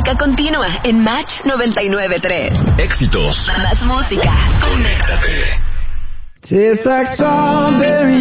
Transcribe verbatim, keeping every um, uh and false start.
música continua en Match noventa y nueve punto tres. Éxitos. Más música. Conéctate. Tastes like strawberry